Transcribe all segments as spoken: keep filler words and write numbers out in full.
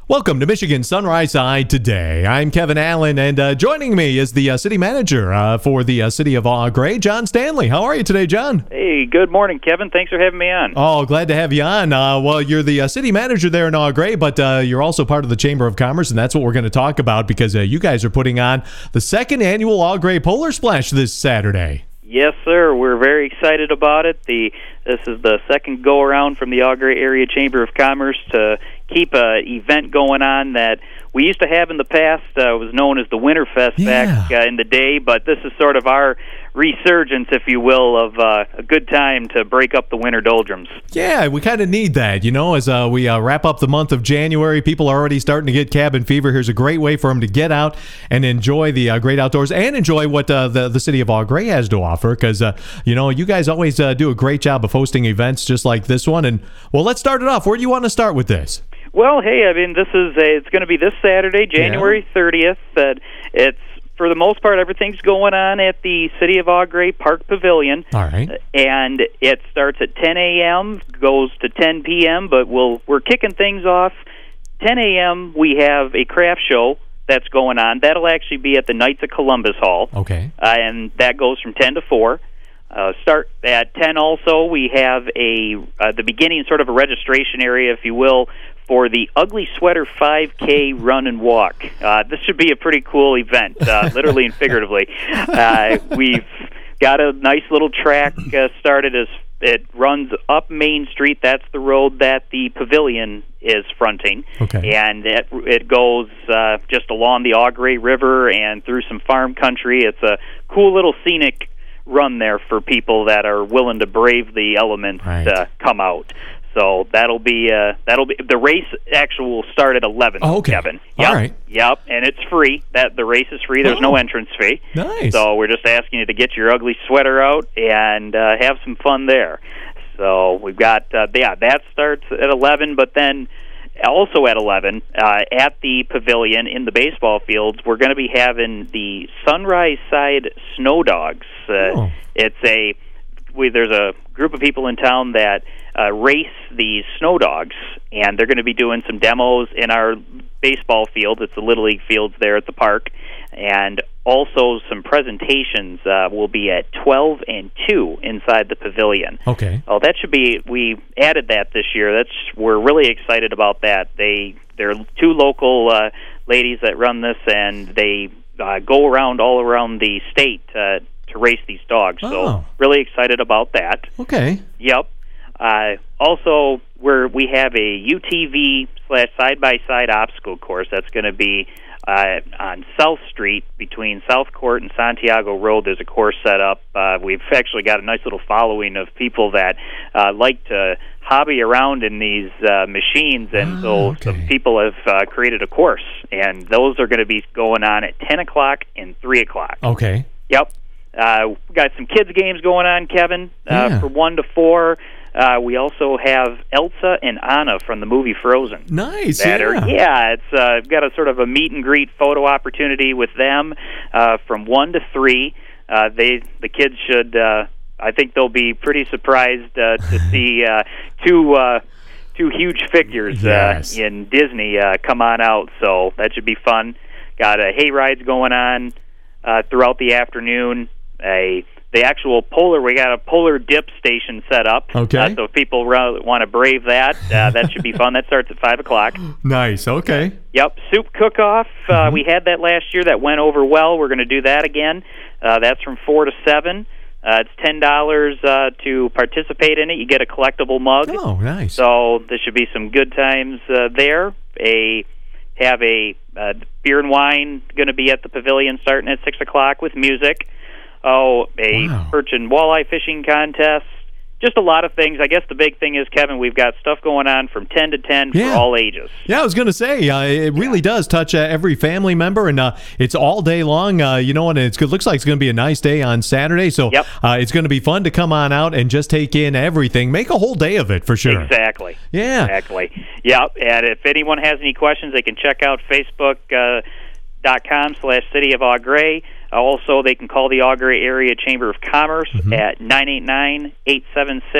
Welcome to Michigan Sunrise Side Today. I'm Kevin Allen, and uh, joining me is the uh, city manager uh, for the uh, city of Au Gres, John Stanley. How are you today, John? Hey, good morning, Kevin. Thanks for having me on. Oh, glad to have you on. Uh, well, you're the uh, city manager there in Au Gres, but uh, you're also part of the Chamber of Commerce, and that's what we're going to talk about because uh, you guys are putting on the second annual Au Gres Polar Splash this Saturday. Yes, sir. We're very excited about it. The This is the second go-around from the Au Gres Area Chamber of Commerce to keep an event going on that we used to have in the past. Uh, it was known as the Winterfest Yeah. back uh, in the day, but this is sort of our resurgence, if you will, of uh, a good time to break up the winter doldrums. Yeah, we kind of need that, you know, as uh, we uh, wrap up the month of January. People are already starting to get cabin fever. Here's a great way for them to get out and enjoy the uh, great outdoors and enjoy what uh, the, the city of Au Gres has to offer because, uh, you know, you guys always uh, do a great job of hosting events just like this one. And, well, let's start it off. Where do you want to start with this? Well, hey, I mean, this is a, it's going to be this Saturday, January thirtieth. That it's for the most part, everything's going on at the City of Au Gres Park Pavilion. All right. And it starts at ten a.m., goes to ten p.m., but we'll, we're kicking things off. ten a.m., we have a craft show that's going on. That'll actually be at the Knights of Columbus Hall. Okay. Uh, and that goes from ten to four. Uh, start at ten also. We have a uh, the beginning, sort of a registration area, if you will, for the Ugly Sweater five K run and walk. Uh, this should be a pretty cool event, uh, literally and figuratively. Uh, we've got a nice little track uh, started. As it runs up Main Street. That's the road that the pavilion is fronting. Okay. And it, it goes uh, just along the Au Gres River and through some farm country. It's a cool little scenic run there for people that are willing to brave the elements Right. to come out. So that'll be uh, that'll be the race. Actually, will start at eleven. Oh, okay. Kevin. All Yep. right. Yep, and it's free. That the race is free. There's Oh. no entrance fee. Nice. So we're just asking you to get your ugly sweater out and uh, have some fun there. So we've got uh, yeah that starts at eleven, but then also at eleven uh, at the pavilion in the baseball fields, we're going to be having the Sunrise Side Snow Dogs. Uh, Oh. It's a we, there's a group of people in town that uh, race these snow dogs, and they're going to be doing some demos in our baseball field. It's the Little League fields there at the park, and also some presentations uh, will be at twelve and two inside the pavilion. Okay. Oh, that should be. We added that this year. That's we're really excited about that. They they're two local uh, ladies that run this, and they uh, go around all around the state uh, to race these dogs. Oh. So really excited about that. Okay. Yep. Uh, also, where we have a U T V slash side by side obstacle course that's going to be uh, on South Street between South Court and Santiago Road. There's a course set up. Uh, we've actually got a nice little following of people that uh, like to hobby around in these uh, machines, and Oh, so okay. some people have uh, created a course, and those are going to be going on at ten o'clock and three o'clock. Okay. Yep. Uh, we got some kids games going on, Kevin, uh, Yeah. from one to four. Uh, we also have Elsa and Anna from the movie Frozen. Nice. That yeah. are, yeah, it's uh, got a sort of a meet and greet photo opportunity with them uh, from one to three. Uh, they the kids should. Uh, I think they'll be pretty surprised uh, to see uh, two uh, two huge figures Yes. uh, in Disney uh, come on out. So that should be fun. Got uh, hay rides going on uh, throughout the afternoon. A the actual polar, we got a polar dip station set up. Okay. Uh, so if people ra- want to brave that, uh, that should be fun. That starts at five o'clock. Nice. Okay. Yep, soup cook-off. Uh, Mm-hmm. We had that last year. That went over well. We're going to do that again. Uh, that's from four to seven. Uh, it's ten dollars uh, to participate in it. You get a collectible mug. Oh, nice. So there should be some good times uh, there. A have a uh, beer and wine going to be at the pavilion starting at six o'clock with music. Oh, a Wow. perch and walleye fishing contest. Just a lot of things. I guess the big thing is, Kevin, we've got stuff going on from ten to ten Yeah. for all ages. Yeah, I was going to say, uh, it really does touch uh, every family member, and uh, it's all day long. Uh, you know, and it's, it looks like it's going to be a nice day on Saturday, so Yep. uh, it's going to be fun to come on out and just take in everything. Make a whole day of it, for sure. Exactly. Yeah. Exactly. Yep. And if anyone has any questions, they can check out Facebook uh, dot com slash City of Au Gres. Uh, also, they can call the Au Gres Area Chamber of Commerce Mm-hmm. at nine eight nine, eight seven six,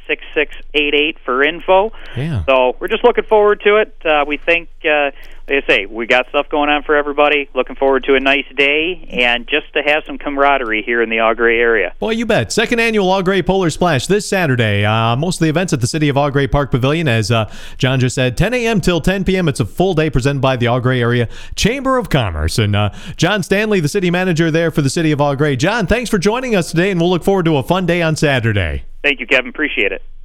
six six eight eight for info. Yeah. So we're just looking forward to it. Uh, we think, uh, like I say, we got stuff going on for everybody. Looking forward to a nice day and just to have some camaraderie here in the Au Gres area. Well, you bet. Second annual Au Gres Polar Splash this Saturday. Uh, most of the events at the City of Au Gres Park Pavilion, as uh, John just said, ten a.m. till ten p.m. It's a full day presented by the Au Gres Area Chamber of Commerce. And uh, John Stanley, the city manager there for the City of Au Gres. John, thanks for joining us today, and we'll look forward to a fun day on Saturday. Thank you, Kevin. Appreciate it.